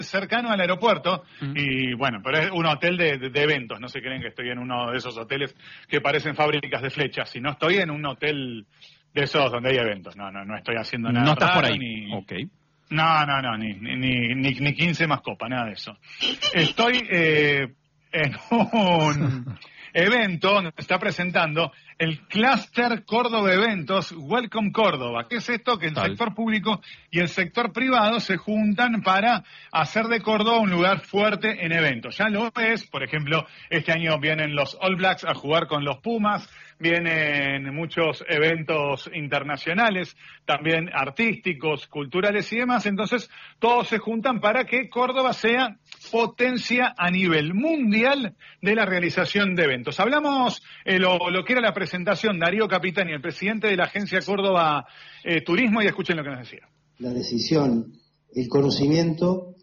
cercano al aeropuerto, y bueno, pero es un hotel de eventos, no se creen que estoy en uno de esos hoteles que parecen fábricas de flechas, sino estoy en un hotel de esos donde hay eventos, no estoy haciendo nada. No estás raro, por ahí. Ni... Okay. No, ni 15 más copa, nada de eso. Estoy en un evento donde se está presentando el Cluster Córdoba Eventos Welcome Córdoba. ¿Qué es esto? Que el sector público y el sector privado se juntan para hacer de Córdoba un lugar fuerte en eventos. Ya lo es, por ejemplo, este año vienen los All Blacks a jugar con los Pumas, vienen muchos eventos internacionales, también artísticos, culturales y demás, entonces todos se juntan para que Córdoba sea potencia a nivel mundial de la realización de eventos. Hablamos lo que era la presentación, Darío Capitani, el presidente de la Agencia Córdoba Turismo, y escuchen lo que nos decía. La decisión, el conocimiento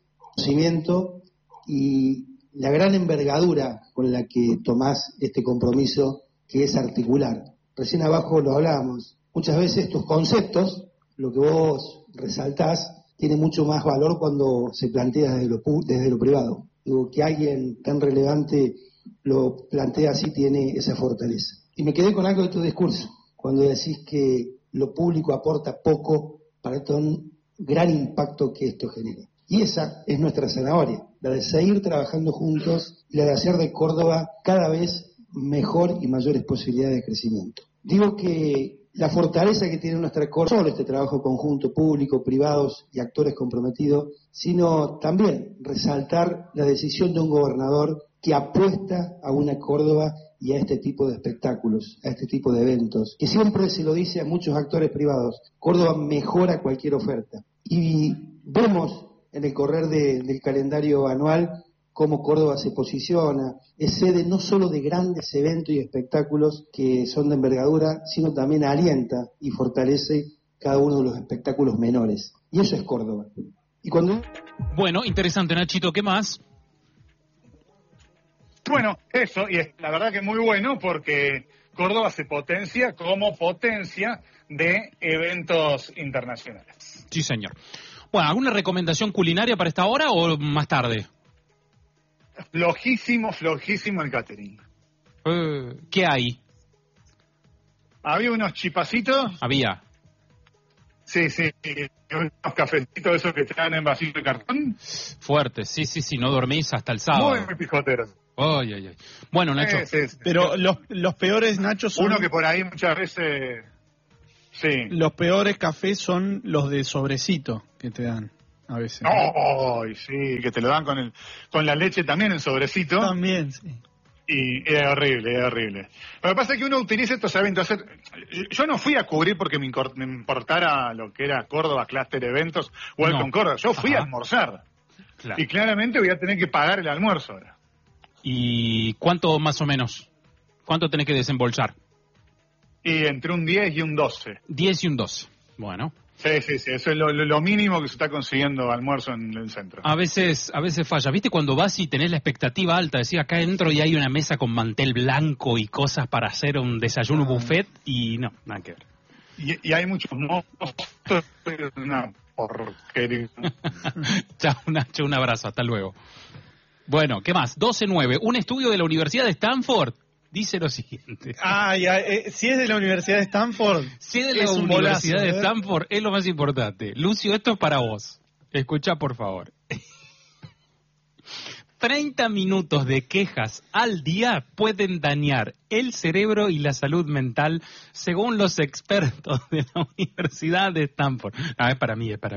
y la gran envergadura con la que tomás este compromiso, que es articular. Recién abajo lo hablábamos. Muchas veces tus conceptos, lo que vos resaltás, tiene mucho más valor cuando se plantea desde lo privado. Digo, que alguien tan relevante lo plantea así tiene esa fortaleza. Y me quedé con algo de tu discurso, cuando decís que lo público aporta poco para el gran impacto que esto genera. Y esa es nuestra zanahoria, la de seguir trabajando juntos y la de hacer de Córdoba cada vez mejor y mayores posibilidades de crecimiento. Digo que la fortaleza que tiene nuestra Córdoba, no solo este trabajo conjunto público, privados y actores comprometidos, sino también resaltar la decisión de un gobernador que apuesta a una Córdoba y a este tipo de espectáculos, a este tipo de eventos, que siempre se lo dice a muchos actores privados, Córdoba mejora cualquier oferta. Y vemos en el correr del calendario anual cómo Córdoba se posiciona, es sede no solo de grandes eventos y espectáculos que son de envergadura, sino también alienta y fortalece cada uno de los espectáculos menores. Y eso es Córdoba. Y cuando... Bueno, interesante, Nachito, ¿qué más? Bueno, eso, y es la verdad que muy bueno porque Córdoba se potencia como potencia de eventos internacionales. Sí, señor. Bueno, ¿alguna recomendación culinaria para esta hora o más tarde? Flojísimo el catering. ¿Qué hay? ¿Había unos chipacitos? Había. Sí, unos cafecitos esos que traen en vasito de cartón. Fuerte, sí, no dormís hasta el sábado. Muy pijoteros. Ay. Bueno, Nacho. Sí. Pero los peores, Nacho, son... Uno que por ahí muchas veces... Sí. Los peores cafés son los de sobrecito que te dan a veces. Ay, sí, que te lo dan con la leche también en sobrecito. También, sí. Y es horrible. Lo que pasa es que uno utiliza estos eventos. Yo no fui a cubrir porque me importara lo que era Córdoba Cluster Eventos o el con Córdoba. Yo fui a almorzar. Claro. Y claramente voy a tener que pagar el almuerzo ahora. ¿Y cuánto más o menos? ¿Cuánto tenés que desembolsar? Y entre un 10 y un 12. 10 y un 12. Bueno. Sí, eso es lo mínimo que se está consiguiendo almuerzo en el centro. A veces falla. ¿Viste cuando vas y tenés la expectativa alta? Decís, acá entro y hay una mesa con mantel blanco y cosas para hacer un desayuno buffet y no, nada que ver. Y hay muchos monstruos, una porquería. Chao, Nacho, un abrazo, hasta luego. Bueno, ¿qué más? 12-9. Un estudio de la Universidad de Stanford dice lo siguiente. Si es de la Universidad de Stanford, si es de la Universidad de Stanford, es lo más importante. Lucio, esto es para vos. Escucha, por favor. 30 minutos de quejas al día pueden dañar el cerebro y la salud mental, según los expertos de la Universidad de Stanford. Es para mí.